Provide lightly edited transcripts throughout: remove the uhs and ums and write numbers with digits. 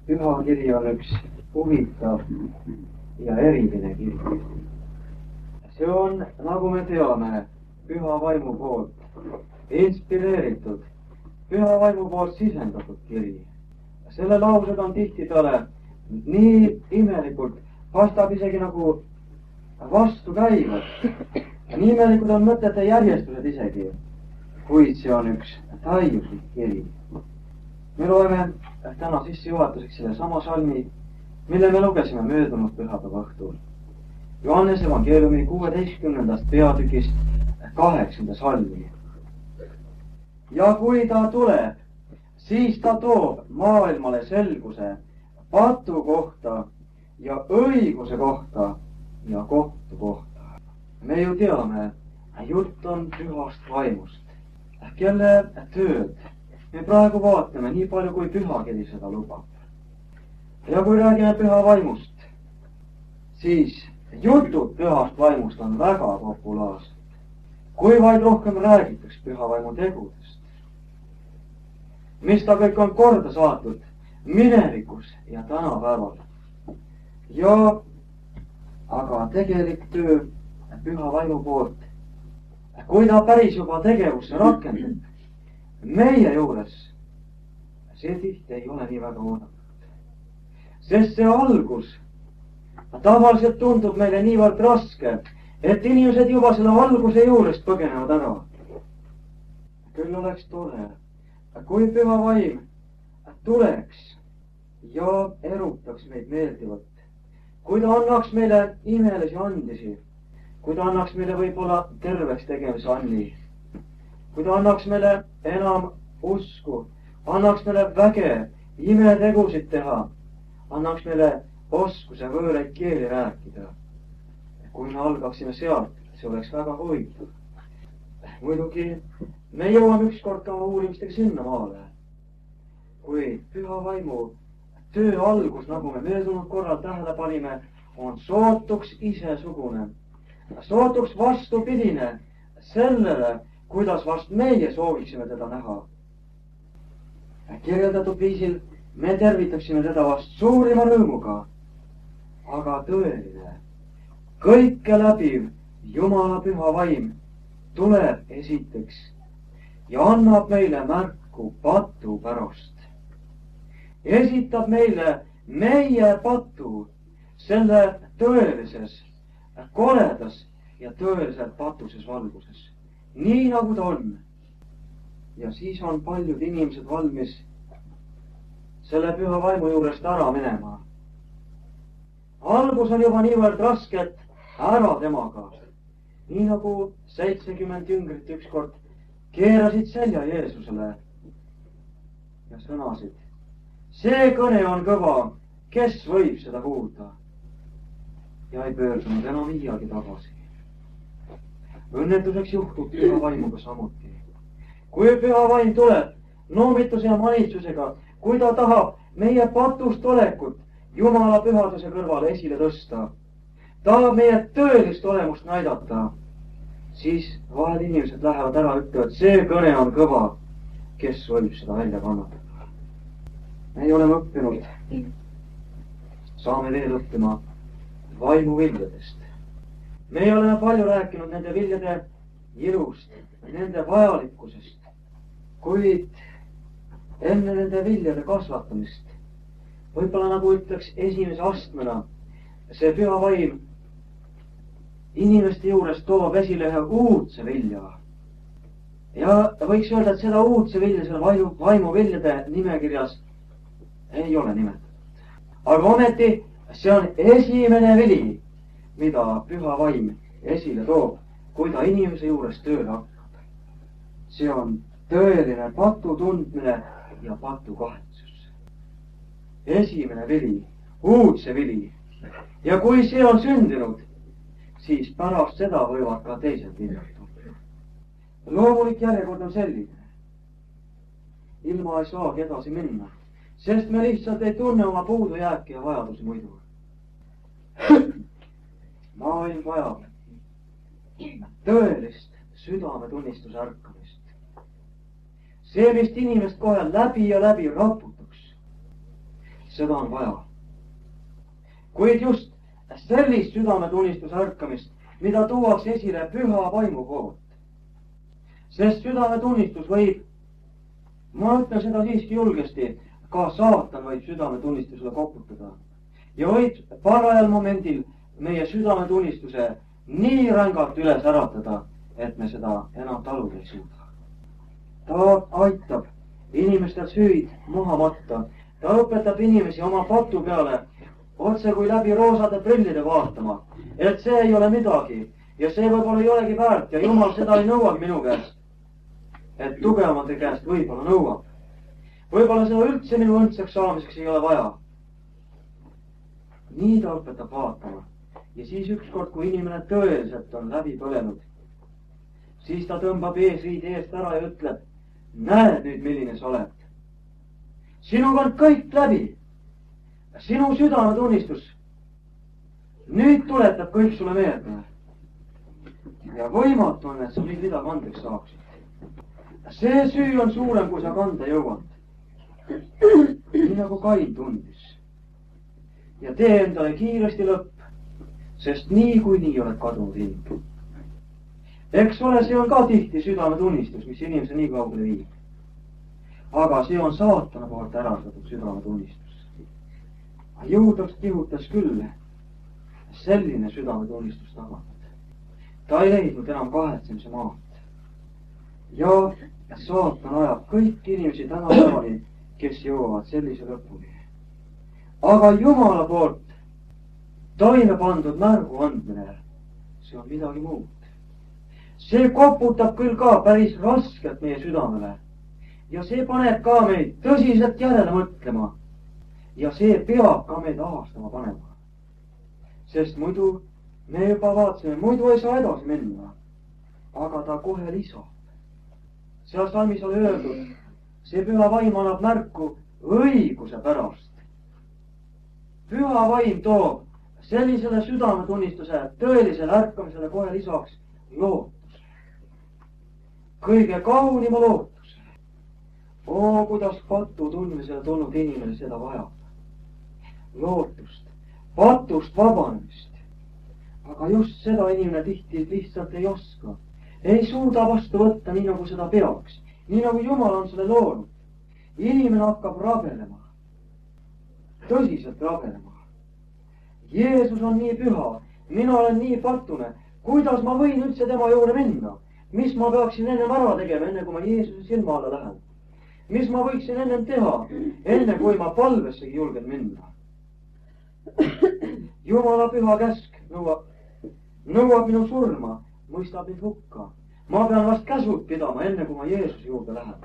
Pühakiri on üks huvitav ja eriline kiri. See on, nagu me teame, püha vaimu poolt inspireeritud, püha vaimu poolt sisendatud kiri. Selle laused on tihtipeale nii imelikult, paistab isegi nagu vastukäivad. Nii imelikud on mõtete järjestused isegi, kuid see on üks täiuslik kiri. Me loeme täna sissejuhatuseks selle sama salmi, mille me lugesime möödunud pühapäeva õhtul. Johannes evangeeliumi 16. peatükist 8. salmi. Ja kui ta tuleb, siis ta toob maailmale selguse patu kohta ja õiguse kohta ja kohtu kohta. Me ju teame, jutt on pühast vaimust, kelle tööd me praegu vaatame nii palju, kui pühakiri seda lubab. Ja kui räägime püha vaimust, siis jutud pühast vaimust on väga populaarsed. Kui vaid rohkem räägitaks püha vaimu tegudest, mis ta kõik on korda saatnud minevikus ja tänapäeval. Ja aga tegelik töö püha vaimu poolt, kui ta päris juba tegevusse rakendub meie juures, see tihti ei ole nii väga oodatud. Sest see algus tavaliselt tundub meile niivõrd raske, et inimesed juba selle alguse juurest põgenevad ära. Küll oleks tore, kui püha vaim tuleks ja erutaks meid meeldivalt, kui ta annaks meile imelisi andisi, kui ta annaks meile võib-olla terveks tegemise andi, kui ta annaks meile enam usku, annaks meile väge imetegusid teha, annaks meile oskuse võõraid keeli rääkida. Kui me algaksime sealt, see oleks väga huvitav. Muidugi me jõuame ükskord ka uurimistega sinna maale. Kui püha vaimu töö algus, nagu me möödunud korral tähele panime, on sootuks isesugune. Sootuks vastupidine sellele, kuidas vast meie sooviksime teda näha. Kirjeldatud viisil me tervitaksime teda vast suurima rõõmuga, aga tõeline, kõike läbiv Jumala püha vaim tuleb esiteks ja annab meile märku patu pärast. Esitab meile meie patu selle tõelises, koledas ja tõeliselt patuses valguses. Nii nagu ta on. Ja siis on paljud inimesed valmis selle püha vaimu juurest ära minema. Algus on juba niivõrd raske, et ära temaga. Nii nagu 70 jüngrit ükskord keerasid selja Jeesusele ja sõnasid: see kõne on kõva, kes võib seda kuulda? Ja ei pöördunud enam iialgi tagasi. Õnnetuseks juhtub püha vaimuga samuti. Kui püha vaim tuleb noomituse ja manitsusega, kui ta tahab meie patust olekut Jumala pühaduse kõrvale esile tõsta, tahab meie tõelist olemust näidata, siis vahel inimesed lähevad ära, ütlevad, see kõne on kõva, kes võib seda välja kannatada. Me oleme õppinud, saame veel õppima vaimu viljadest. Me oleme palju rääkinud nende viljade ilust, nende vajalikkusest, kuid enne nende viljade kasvatamist, võib-olla nagu ütleks esimese astmena, see püha vaim inimeste juures toob esile ühe uudse vilja. Ja võiks öelda, et seda uudse vilja selle vaimu viljade nimekirjas ei ole nimetatud. Aga ometi see on esimene vili, mida püha vaim esile toob, kui ta inimese juures tööle hakkab. See on tõeline patu tundmine ja patu kahetsus. Esimene vili, uudse vili. Ja kui see on sündinud, siis pärast seda võivad ka teised viljad tulla. Loomulik järjekord on selline. Ilma ei saagi edasi minna, sest me lihtsalt ei tunne oma puudujääki ja vajadusi muidu. Maailm vajab tõelist südametunnistuse ärkamist. See, mis inimest kohe läbi ja läbi raputaks. seda on vaja. Kuid just sellist südametunnistuse ärkamist, mida tuuakse esile püha vaimu poolt. Sest südametunnistus võib, ma ütlen seda siiski julgesti, ka saatan võib südametunnistusele koputada. Ja võib parajal momendil meie südametunnistuse nii rängalt üles äratada, et me seda enam taluda ei suuda. Ta aitab inimestel süüd maha matta. Ta õpetab inimesi oma patu peale otse kui läbi roosade prillide vaatama, et see ei ole midagi ja see võib-olla ei olegi väärt ja Jumal seda ei nõua minu käest. Et tugevamate käest võib-olla nõuab. Võib-olla seda üldse minu õndsaks saamiseks ei ole vaja. Nii ta õpetab vaatama. Ja siis ükskord, kui inimene tõeliselt on läbi põlenud, siis ta tõmbab eesriide eest ära ja ütleb, näed nüüd, milline sa oled. Sinuga on kõik läbi. Sinu südametunnistus. Nüüd tuletab kõik sulle meelde. Ja võimatu on, et sa nüüd midagi andeks saaksid. See süü on suurem, kui sa kanda jõuad. Nii nagu Kain tundis. Ja tee endale kiiresti lõpp, sest nii oled kadunud hing. Eks ole, see on ka tihti südametunnistus, mis inimese nii kaugele viib. Aga see on saatana poolt ärastatud südametunnistus. Jõudaks kihutas küll selline südametunnistus tagant. Ta ei leidnud enam kahetsemise maad. Ja saatan ajab kõik inimesi tänapäevani, kes jõuavad sellise lõpuni. Aga Jumala poolt toime pandud märgu andmine, see on midagi muud. See koputab küll ka päris raskelt meie südamele ja see paneb ka meid tõsiselt järele mõtlema ja see peab ka meid ahastama panema. Sest muidu me juba vaatasime, muidu ei saa edasi minna, aga ta kohe lisab. Seal salmis oli öeldud, see püha vaim annab märku õiguse pärast. Püha vaim toob sellisele südametunnistuse tõelisele ärkamisele kohe lisaks lootuse. Kõige kaunima lootuse. Oo, kuidas patu tundmisele tulnud inimene seda vajab. Lootust, patust vabanemist. Aga just seda inimene tihti lihtsalt ei oska. Ei suuda vastu võtta nii, nagu seda peaks. Nii, nagu Jumal on selle loonud. Inimene hakkab rabelema. Tõsiselt rabelema. Jeesus on nii püha. Mina olen nii patune. Kuidas ma võin üldse tema juurde minna? Mis ma peaksin ennem ära tegema, enne kui ma Jeesuse silma alla lähen? Mis ma võiksin ennem teha, enne kui ma palvessegi julgen minna? Jumala püha käsk nõuab minu surma, mõistab mind hukka. Ma pean vast käsud pidama, enne kui ma Jeesuse juurde lähen.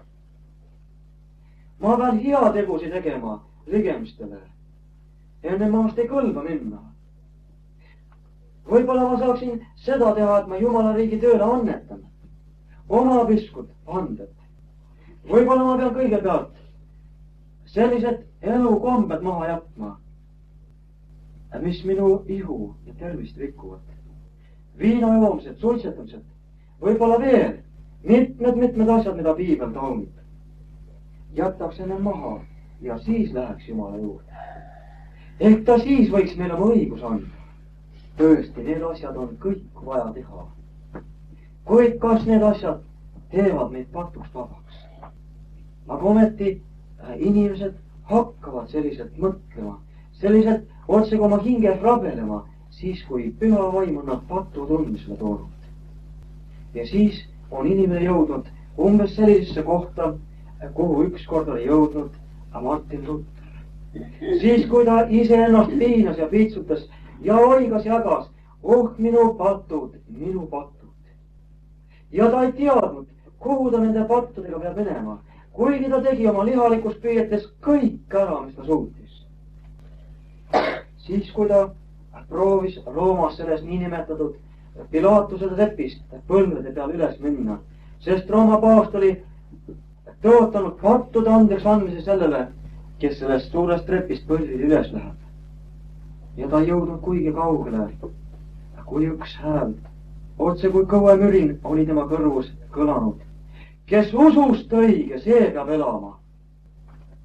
Ma pean heategusi tegema ligemistele. Enne ma vast ei kõlba minna. Võib-olla ma saaksin seda teha, et ma Jumala riigi tööle annetan. Oma piskut, anded. Võib-olla ma pean kõigepealt sellised elukombed maha jätma, mis minu ihu ja tervist rikuvad. Viinajoomsed, suitsetamised, võib-olla veel mitmed asjad, mida piibel taunib. Jätaks enne maha ja siis läheks Jumala juurde. Ehk ta siis võiks meile oma õigus anda. Tõesti, need asjad on kõik vaja teha. Kuid kas need asjad teevad meid patust vabaks? Aga ometi inimesed hakkavad selliselt mõtlema, selliselt otse kui oma hinges rabelema, siis kui püha vaim on nad patu tundmisele toonud. Ja siis on inimene jõudnud umbes sellisesse kohta, kuhu ükskord oli jõudnud Martin Luther. Siis kui ta ise ennast piinas ja piitsutas ja oigas jagas, minu patud, minu patud. Ja ta ei teadnud, kuhu ta nende pattudega peab minema, kuigi ta tegi oma lihalikust püüetes kõik ära, mis ta suutis. Siis kui ta proovis Roomas selles niinimetatud Pilatuse trepist põlvede peal üles minna, sest Rooma paavst oli tõotanud pattude andeks andmise sellele, kes sellest suurest trepist põlvide üles läheb. Ja ta jõudnud kuigi kaugele, kui üks hääl, otse kui kõuemürin, oli tema kõrvus kõlanud. Kes usust õige, see peab elama.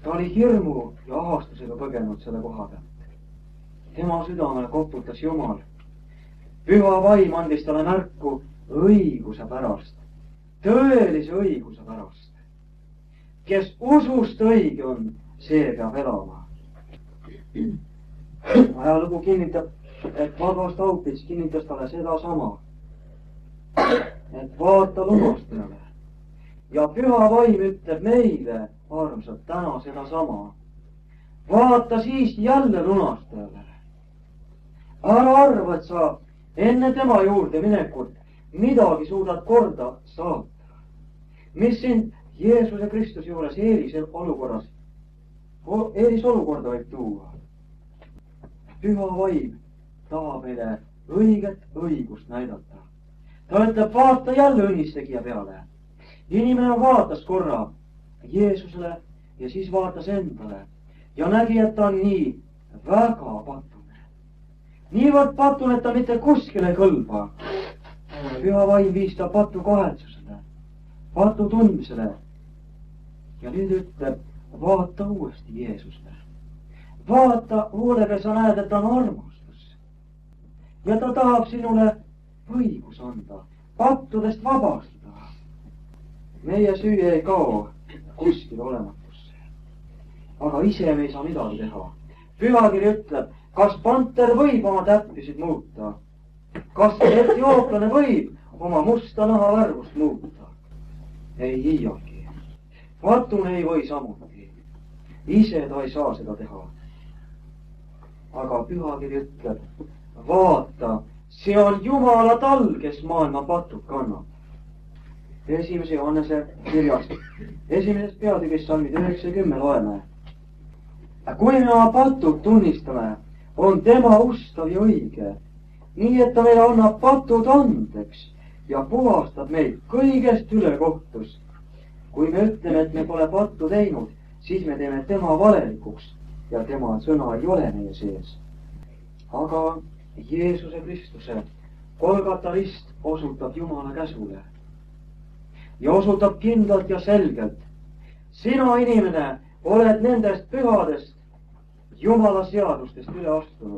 ta oli hirmu ja ahastusega põgenud selle koha pealt. Tema südamele koputas Jumal. Püha vaim andis talle märku õiguse pärast, tõelise õiguse pärast. Kes usust õige on, see peab elama. Ajalugu kinnitab, et Vagos Taupits kinnitas talle seda sama, et vaata lunastajale. Ja püha vaim ütleb meile, armsad, täna seda sama. Vaata siis jälle lunastajale. Ära arva, et sa enne tema juurde minekut midagi suudad korda saata. Mis sind Jeesuse Kristuse juures eelisolukorda võib tuua. Püha vaim tahab meile õiget õigust näidata. Ta ütleb, vaata jälle õnnistegija peale. Inimene vaatas korra Jeesusele ja siis vaatas endale ja nägi, et ta on nii väga patune. Niivõrd patune, et ta mitte kuskile ei kõlba. Püha vaim viis ta patu kahetsusele, patu tundmisele. Ja nüüd ütleb, vaata uuesti Jeesusele. Vaata hoolega, sa näed, et ta on armastus. Ja ta tahab sinule õigus anda, pattudest vabastada. Meie süü ei kao kuskile olematusse. Aga ise me ei saa midagi teha. Pühakiri ütleb, kas panter võib oma täppisid muuta? Kas etiooplane võib oma musta nahavärvust muuta? Ei iialgi. Patune ei või samuti. Ise ta ei saa seda teha. Aga pühakiri ütleb, vaata, see on Jumala tall, kes maailma patud kannab. Esimese Johannese kirjast, esimesest peatükist salmid 90 loeme. Kui me oma patud tunnistame, on tema ustav ja õige, nii et ta meile annab patud andeks ja puhastab meid kõigest ülekohtus. Kui me ütleme, et me pole pattu teinud, siis me teeme tema valelikuks ja tema sõna ei ole meie sees. Aga Jeesuse Kristuse Golgata rist osutab Jumala käsule ja osutab kindlalt ja selgelt. Sina, inimene, oled nendest pühadest Jumala seadustest üle astunud.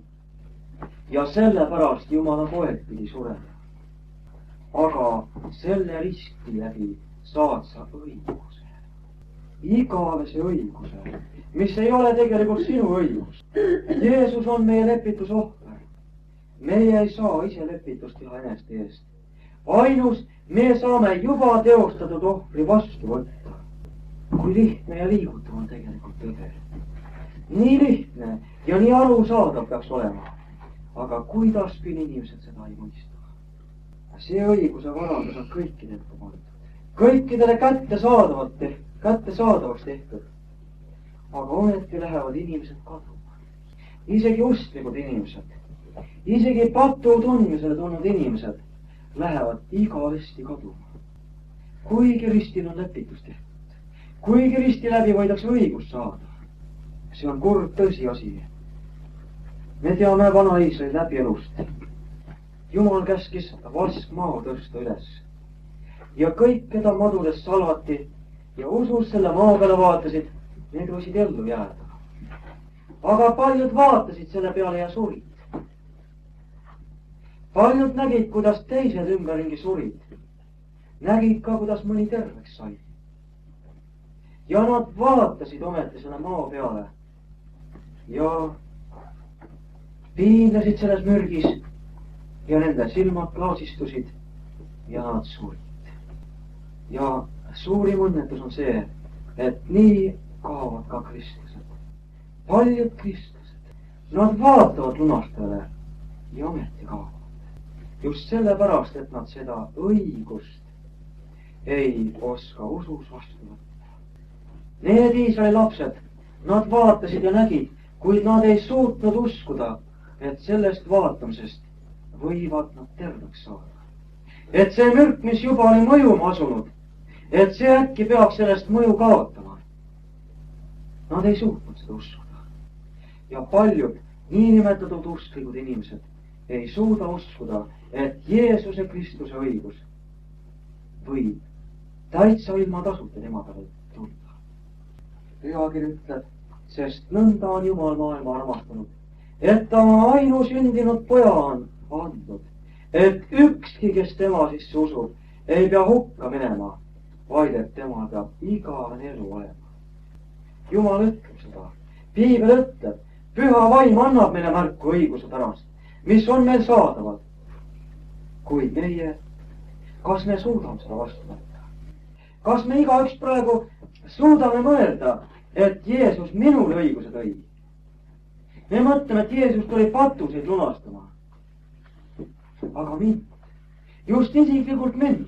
Ja sellepärast Jumala poeg pidi surema. Aga selle risti läbi saad sa õiguse. Igavese õiguse, mis ei ole tegelikult sinu õigus. Jeesus on meie lepitusohver. Meie ei saa ise lepitust teha eneste eest. Ainus, me saame juba teostatud ohvri vastu võtta. Kui lihtne ja liigutav on tegelikult tõde. Nii lihtne ja nii arusaadav peaks olema. Aga kuidas küll inimesed seda ei mõista? See õiguse varandus on kõikidelt pandud. Kõikidele kättesaadavaks tehtud. Aga ometi lähevad inimesed kaduma. Isegi ustlikud inimesed, isegi patu tundmisele tulnud inimesed lähevad igavesti kaduma. Kuigi ristil on lepitus tehtud, kuigi risti läbi võidakse õigust saada. See on kurb tõsiasi. Me teame vana Iisraeli läbi elust. Jumal käskis vaskmaa tõsta üles. Ja kõik, keda madudest salvati ja usus selle maa peale vaatasid, need võisid ellu jääda. Aga paljud vaatasid selle peale ja surid. Paljud nägid, kuidas teised ümberringi surid. Nägid ka, kuidas mõni terveks sai. Ja nad vaatasid ometi selle maa peale ja piinlesid selles mürgis ja nende silmad klaasistusid ja nad surid. Ja suurim õnnetus on see, et nii kaovad ka kristlased. Paljud kristlased. Nad vaatavad lunastajale ja ometi kaovad. Just sellepärast, et nad seda õigust ei oska usus vastu võtta. Need Iisraeli lapsed, nad vaatasid ja nägid, kuid nad ei suutnud uskuda, et sellest vaatamisest võivad nad terveks saada. Et see mürk, mis juba oli mõjuma asunud, et see äkki peab sellest mõju kaotama. Nad ei suutnud seda uskuda. Ja paljud niinimetatud usklikud inimesed ei suuda uskuda, et Jeesuse Kristuse õigus võib täitsa ilma tasuta tema peale tulla. Pühakiri ütleb, sest nõnda on Jumal maailma armastanud, et ta oma ainusündinud poja on andnud, et ükski, kes tema sisse usub, ei pea hukka minema, vaid et temal peab igavene elu olema. Jumal ütleb seda. Piibel ütleb, püha vaim annab meile märku õiguse pärast, mis on meil saadavad. Kuid meie, kas me suudame seda vastu võtta? Kas me igaüks praegu suudame mõelda, et Jeesus minule õiguse tõi? Me mõtleme, et Jeesus tuli patuseid lunastama. Aga mind, just isiklikult mind.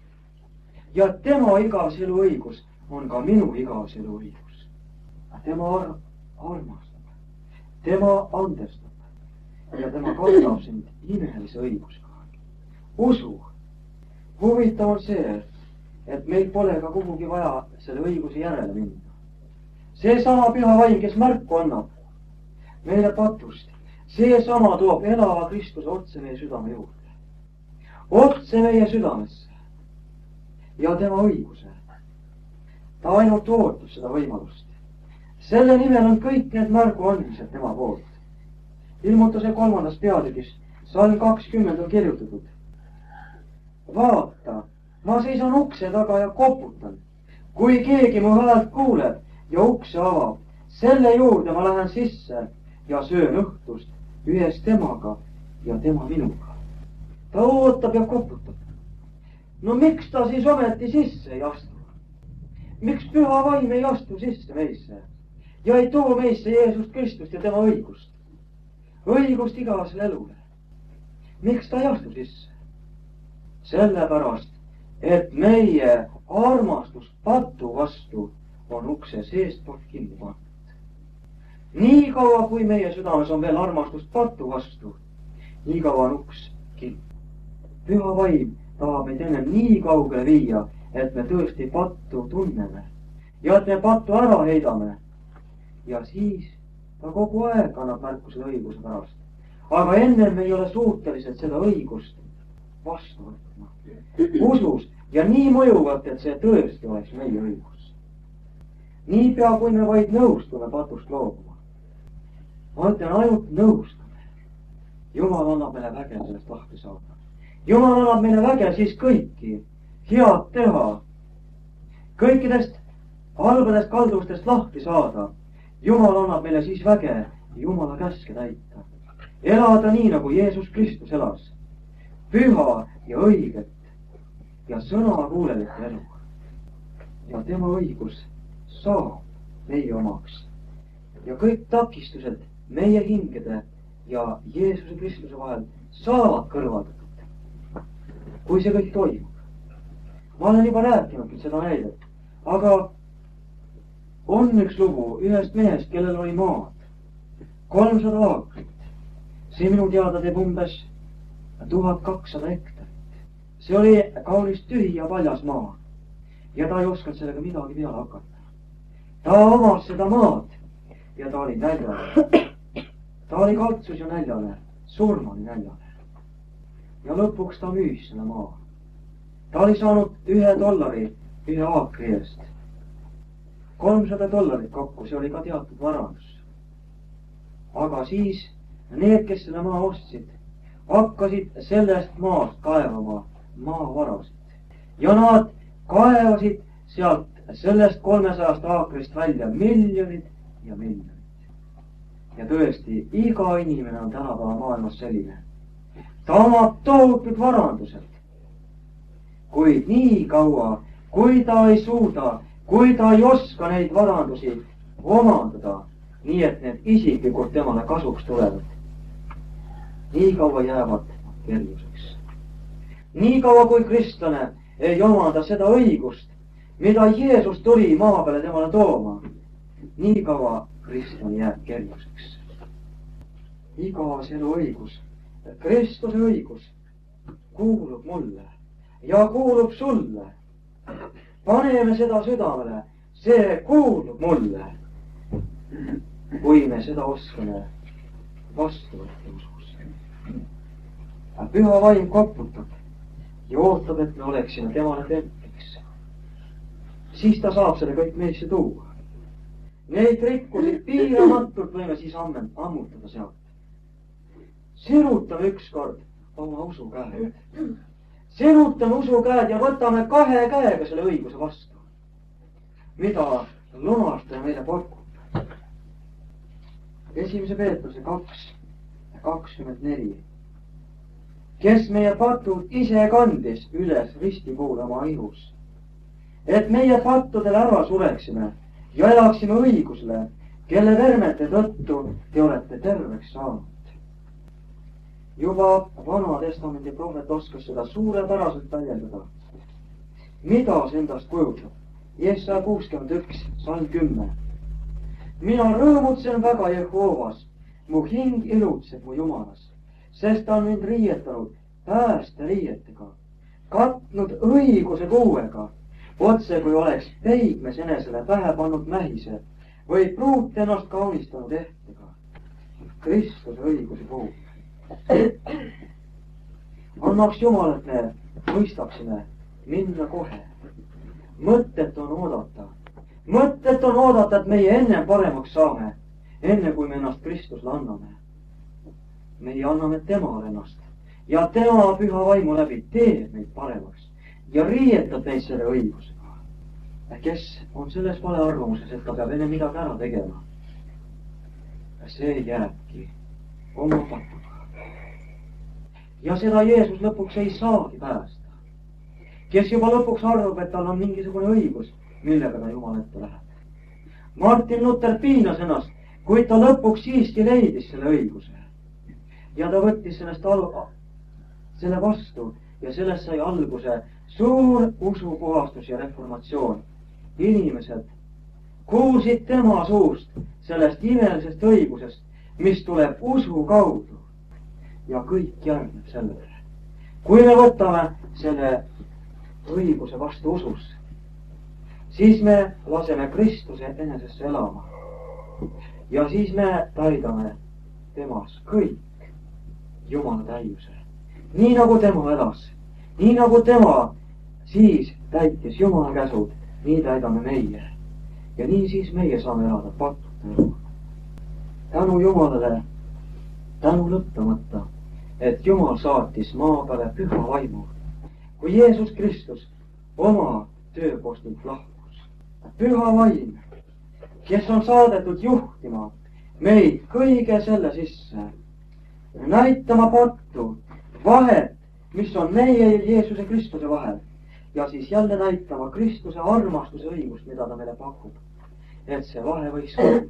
Ja tema igavese elu õigus on ka minu igavese elu õigus. Tema armastab, tema andestab ja tema kandab sind imelise õigusega. Usu. Huvitav on see, et meil pole ka kuhugi vaja selle õiguse järele minna. See sama püha vaim, kes märku annab meile patust, see sama toob elava Kristuse otse meie südame juurde. Otse meie südamesse ja tema õiguse. Ta ainult ootab seda võimalust. Selle nimel on kõik need märgu andmised tema poolt. Ilmutuse 3. peatükis, salm 20 on kirjutatud. Vaata, ma seisan ukse taga ja koputan. Kui keegi mu häält kuuleb ja ukse avab, selle juurde ma lähen sisse ja söön õhtust ühes temaga ja tema minuga. Ta ootab ja koputab. No miks ta siis ometi sisse ei astu? Miks püha vaim ei astu sisse meisse ja ei too meisse Jeesust Kristust ja tema õigust? Õigust igavesele elule. Miks ta ei astu sisse? Sellepärast, et meie armastus patu vastu on ukse seestpoolt kinni pandud. Nii kaua, kui meie südames on veel armastust patu vastu, nii kaua on uks kinni. Püha vaim tahab meid ennem nii kaugele viia, et me tõesti pattu tunneme ja et me pattu ära heidame. Ja siis ta kogu aeg annab märku seda õiguse pärast. Aga ennem me ei ole suutelised seda õigust vastu võtma. Usus ja nii mõjuvalt, et see tõesti oleks meie õigus. Niipea, kui me vaid nõustume patust loobuma. Ma ütlen, ainult nõustume. Jumal annab meile väge sellest lahti saada. Jumal annab meile väge siis kõiki head teha. Kõikidest halbadest kaldustest lahti saada. Jumal annab meile siis väge Jumala käske täita. Elada nii, nagu Jeesus Kristus elas. Püha ja õiget ja sõnakuulelikku elu. Ja tema õigus saab meie omaks. Ja kõik takistused meie hingede ja Jeesuse Kristuse vahel saavad kõrvaldatud. Kui see kõik toimub. Ma olen juba rääkinud seda näidet, aga on üks lugu ühest mehest, kellel oli maad. 300 aakrit. See minu teada teeb umbes 1200 hektarit. See oli kaunis tühi ja paljas maa. Ja ta ei osanud sellega midagi peale hakata. Ta omas seda maad ja ta oli näljane. Ta oli kaltsus ja näljane, surmani näljane. Ja lõpuks ta müüs selle maa. Ta oli saanud $1 ühe aakri eest. $300 kokku, see oli ka teatud varandus. Aga siis need, kes selle maa ostsid, hakkasid sellest maast kaevama maavarasid. Ja nad kaevasid sealt sellest 300 aakrist välja miljonid ja miljonid. Ja tõesti, iga inimene on tänapäeva maailmas selline. Ta omab tohutud varandused. Kuid nii kaua, kui ta ei suuda, kui ta ei oska neid varandusi omandada, nii et need isiklikult temale kasuks tulevad, nii kaua jäävad kerjuseks. Nii kaua, kui kristlane ei omanda seda õigust, mida Jeesus tuli maa peale temale tooma, nii kaua kristlane jääb kerjuseks. Igavese elu õigus, Kristuse õigus kuulub mulle ja kuulub sulle. Paneme seda südamele, see kuulub mulle. Kui me seda oskame vastu võtta usus. Püha vaim koputab ja ootab, et me oleksime temale templiks. Siis ta saab selle kõik meisse tuua. Neid rikkusid piiramatult võime siis ammutada sealt. Sirutame ükskord oma usukäed. Sirutame usukäed ja võtame 2 käega selle õiguse vastu, mida lunastaja meile pakub. 1. Peetruse 2:24. Kes meie patud ise kandis üles ristipuule oma ihus, et meie pattudele ära sureksime ja elaksime õigusele, kelle vermete tõttu te olete terveks saanud. Juba Vana Testamendi prohvet oskas seda suurepäraselt väljendada. Mida see endast kujutab? Jesaja 61, salm 10. Mina rõõmutsen väga Jehoovas, mu hing ilutseb mu Jumalas, sest ta on mind riietanud päästeriietega, katnud õiguse kuuega, otse kui oleks peigmes enesele pähe pannud mähise või pruut ennast kaunistanud ehtega. Kristuse õiguse kuu. Annaks Jumal, et me mõistaksime minna kohe. Mõttet on oodata, et meie enne paremaks saame, enne kui me ennast Kristusele anname. Meie anname temale ennast ja tema püha vaimu läbi teeb meid paremaks ja riietab meid selle õigusega. Kes on selles vale arvamuses, et ta peab enne midagi ära tegema, see jääbki oma patuga. Ja seda Jeesus lõpuks ei saagi päästa. Kes juba lõpuks arvab, et tal on mingisugune õigus, millega ta Jumala ette läheb. Martin Luther piinas ennast, kuid ta lõpuks siiski leidis selle õiguse. Ja ta võttis selle vastu ja sellest sai alguse suur usupuhastus ja reformatsioon. Inimesed kuulsid tema suust sellest imelisest õigusest, mis tuleb usu kaudu. Ja kõik järgneb sellele. Kui me võtame selle õiguse vastu usus, siis me laseme Kristuse enesesse elama. Ja siis me täidame temas kõik Jumala täiuse. Nii nagu tema elas, nii nagu tema siis täitis Jumala käsud, nii täidame meie. Ja nii siis meie saame elada pattuta elu. Tänu Jumalale, tänu lõppemata, et Jumal saatis maa peale püha vaimu, kui Jeesus Kristus oma tööpostilt lahkus. Püha vaim, kes on saadetud juhtima meid kõige selle sisse, näitama pattu, vahet, mis on meie ja Jeesuse Kristuse vahel, ja siis jälle näitama Kristuse armastuse õigust, mida ta meile pakub, et see vahe võiks olla.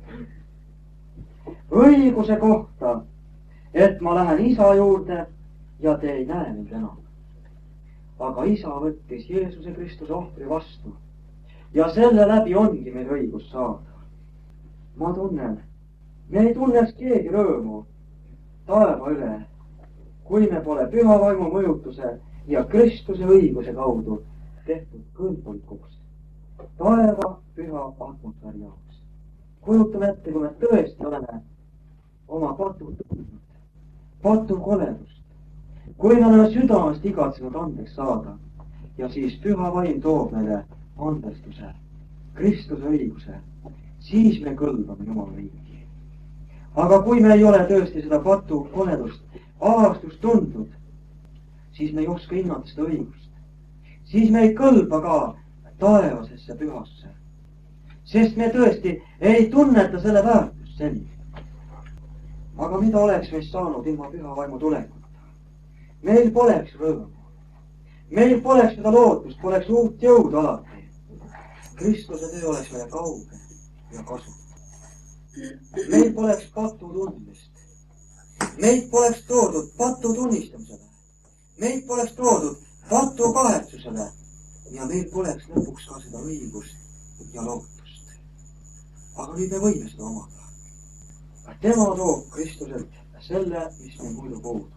Õiguse kohta, et ma lähen isa juurde ja te ei näe mind enam. Aga isa võttis Jeesuse Kristuse ohvri vastu ja selle läbi ongi meil õigus saada. Ma tunnen, me ei tunneks keegi rõõmu taeva üle, kui me pole püha vaimu mõjutuse ja Kristuse õiguse kaudu tehtud kõlbulikuks taeva püha atmosfääri jaoks. Kujutame ette, kui me tõesti oleme oma patu tundnud, patu koledust, kui me oleme südamest igatsenud andeks saada ja siis püha vaim toob meile andestuse, Kristuse õiguse, siis me kõlbame Jumala riiki. Aga kui me ei ole tõesti seda patu koledust, ahastust tundnud, siis me ei oska hinnata seda õigust. Siis me ei kõlba ka taevasesse pühasse, sest me tõesti ei tunneta selle väärtust seni. Aga mida oleks meist saanud ilma püha vaimu tulekuta? Meil poleks rõõmu. Meil poleks seda lootust, poleks uut jõudu alati. Kristuse töö oleks meile kauge ja kasutu. Meil poleks patu tundmist. Meid poleks toodud patu tunnistamisele. Meid poleks toodud patu kahetsusele. Ja meil poleks lõpuks ka seda õigust ja lootust. Aga nüüd me võime seda omada. Tema toob Kristuselt selle, mis meil muidu puudub.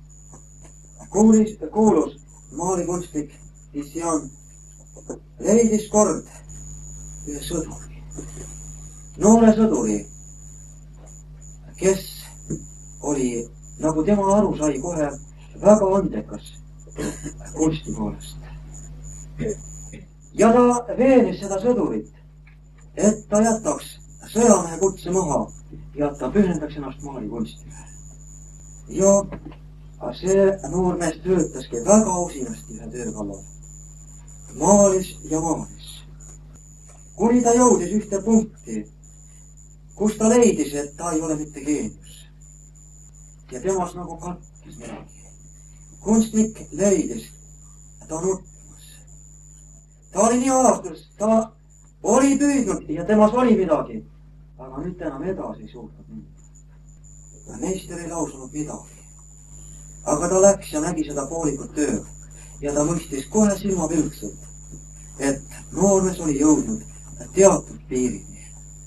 Kuulus maalikunstik Titian leidis kord ühe sõduri, noore sõduri, kes oli, nagu tema aru sai, kohe väga andekas kunsti poolest. Ja ta veenis seda sõdurit, et ta jätaks sõjamehe kutse maha ja ta pühendaks ennast maalikunstile. Ja see noormees töötaski väga usinasti ühe töö kallal. Maalis ja maalis. Kuni ta jõudis ühte punkti, kus ta leidis, et ta ei ole mitte geenius. Ja temas nagu katkis midagi. Kunstnik leidis, et ta on nutmas. Ta oli nii aastas, ta oli püüdnud ja temas oli midagi, aga nüüd ta enam edasi ei suutnud minna. Meister ei lausunud midagi, aga ta läks ja nägi seda poolikut tööd ja ta mõistis kohe silmapilkselt, et noormees oli jõudnud teatud piirini.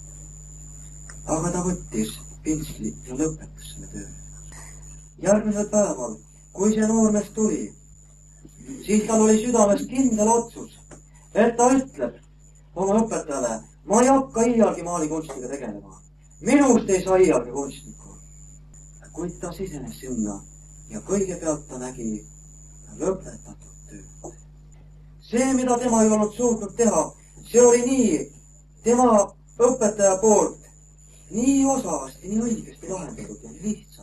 Aga ta võttis pintsli ja lõpetas selle töö. Järgmisel päeval, kui see noormees tuli, siis tal oli südames kindel otsus, et ta ütleb oma õpetajale, ma ei hakka iialgi maalikunstiga tegelema. Minust ei saa iialgi kunstnikku. Kuid ta sisenes sinna ja kõigepealt ta nägi lõpetatud tööd. See, mida tema ei olnud suutnud teha, see oli nii tema õpetaja poolt nii osavasti, nii õigesti lahendatud ja nii lihtsalt.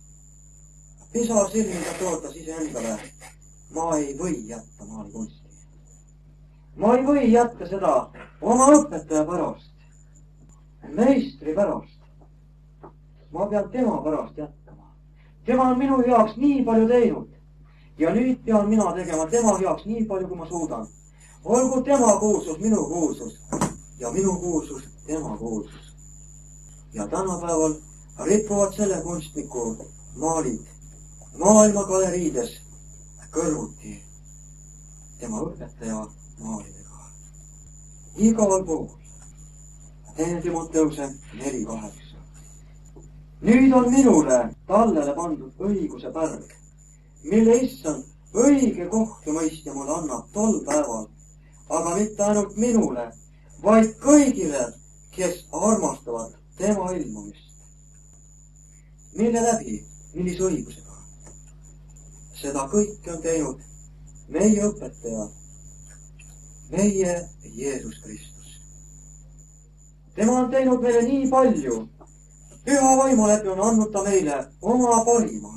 Pisar silmiga tootas iseendale, ma ei või jätta maalikunsti. Ma ei või jätta seda oma õpetaja pärast, meistri pärast. Ma pean tema pärast jätkama. Tema on minu heaks nii palju teinud ja nüüd pean mina tegema tema heaks nii palju, kui ma suudan. Olgu tema kuulsus minu kuulsus ja minu kuulsus tema kuulsus. Ja tänapäeval ripuvad selle kunstniku maalid maailma galeriides kõrvuti tema õpetaja maalidega. Igal pool. Teine Timoteuse 4:8. Nüüd on minule tallele pandud õiguse pärg, mille issand õige kohtumõistja mulle annab tol päeval, aga mitte ainult minule, vaid kõigile, kes armastavad tema ilmumist. Mille läbi, millise õigusega? Seda kõike on teinud meie õpetaja, meie Jeesus Kristus. Tema on teinud meile nii palju. Püha vaimu läbi on andnud ta meile oma parima.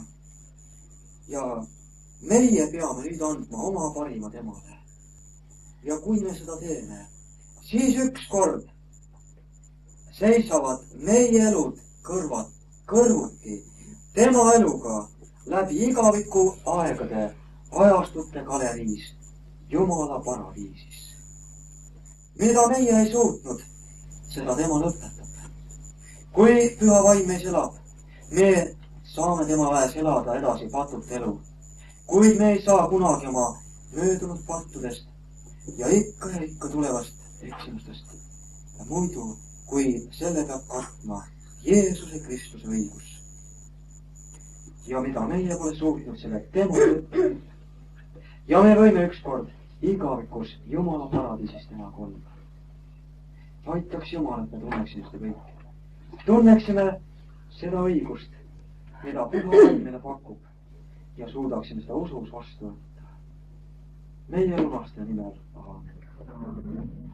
Ja meie peame nüüd andma oma parima temale. Ja kui me seda teeme, siis ükskord seisavad meie elud kõrvuti tema eluga läbi igaviku aegade ajastute galeriis, Jumala paradiisis. Mida meie ei suutnud, seda tema lõpetab. Kui püha vaim meis elab, me saame tema väes elada edasi patut elu, kuid me ei saa kunagi oma möödunud pattudest ja ikka tulevast eksimustest. Ja muidu, kui selle peab katma Jeesuse Kristuse õigus. Ja mida meie pole suutnud selle tema lõpetab. Ja me võime ükskord igavikus Jumala paradiisis tema kolma. Aitaks Jumal, et me tunneksime seda kõike. Tunneksime seda õigust, mida püha vaim meile pakub ja suudaksime seda usus vastu võtta. Meie lunaste nimel. Aamen.